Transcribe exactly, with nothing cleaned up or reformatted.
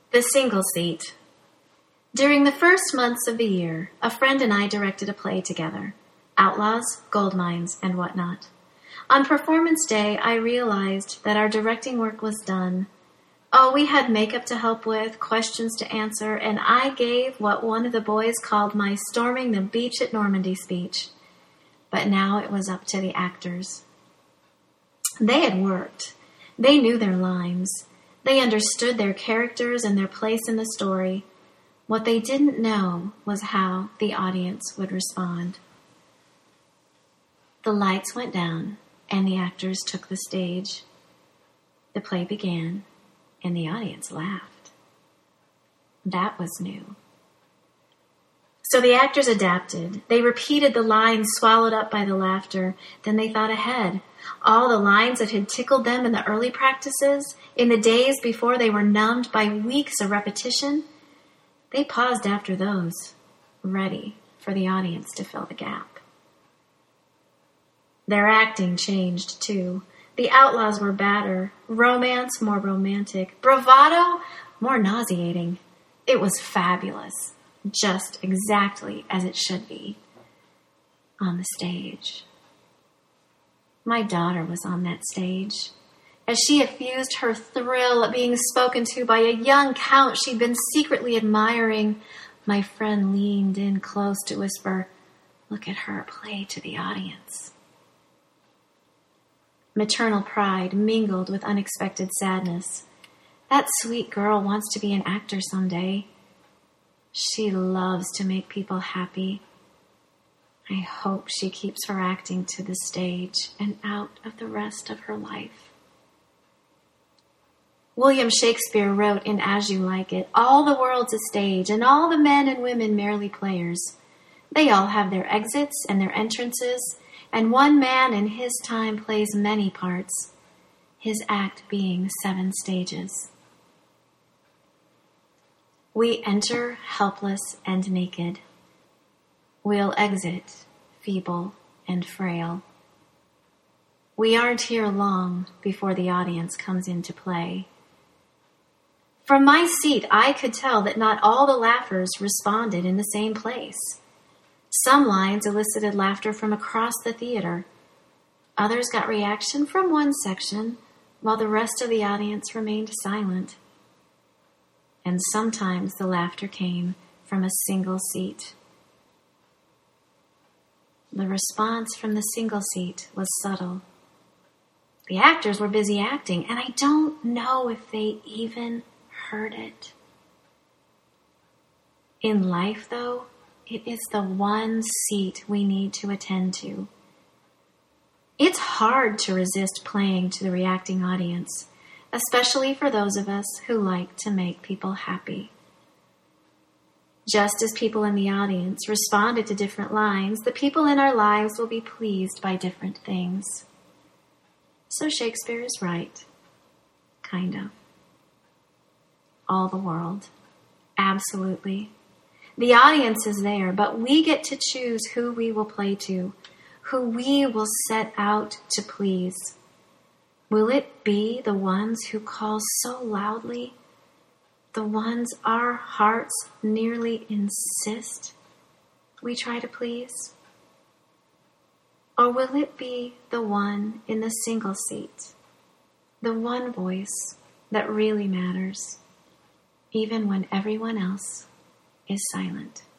The single seat. During the first months of the year, a friend and I directed a play together. Outlaws, gold mines, and whatnot. On performance day, I realized that our directing work was done. Oh, we had makeup to help with, questions to answer, and I gave what one of the boys called my storming the beach at Normandy speech. But now it was up to the actors. They had worked. They knew their lines. They understood their characters and their place in the story. What they didn't know was how the audience would respond. The lights went down, and the actors took the stage. The play began, and the audience laughed. That was new. So the actors adapted. They repeated the lines swallowed up by the laughter. Then they thought ahead. All the lines that had tickled them in the early practices, in the days before they were numbed by weeks of repetition, they paused after those, ready for the audience to fill the gap. Their acting changed, too. The outlaws were badder, romance more romantic, bravado more nauseating. It was fabulous, just exactly as it should be on the stage. My daughter was on that stage. As she effused her thrill at being spoken to by a young count she'd been secretly admiring, my friend leaned in close to whisper, "Look at her play to the audience." Maternal pride mingled with unexpected sadness. That sweet girl wants to be an actor someday. She loves to make people happy. I hope she keeps her acting to the stage and out of the rest of her life. William Shakespeare wrote in As You Like It, "All the world's a stage, and all the men and women merely players. They all have their exits and their entrances, and one man in his time plays many parts, his act being seven stages." We enter helpless and naked. We'll exit feeble and frail. We aren't here long before the audience comes into play. From my seat, I could tell that not all the laughers responded in the same place. Some lines elicited laughter from across the theater. Others got reaction from one section, while the rest of the audience remained silent. And sometimes the laughter came from a single seat. The response from the single seat was subtle. The actors were busy acting, and I don't know if they even heard it. In life, though, it is the one seat we need to attend to. It's hard to resist playing to the reacting audience, especially for those of us who like to make people happy. Just as people in the audience responded to different lines, the people in our lives will be pleased by different things. So Shakespeare is right. Kind of. All the world. Absolutely. The audience is there, but we get to choose who we will play to, who we will set out to please. Will it be the ones who call so loudly, the ones our hearts nearly insist we try to please? Or will it be the one in the single seat, the one voice that really matters, even when everyone else is silent?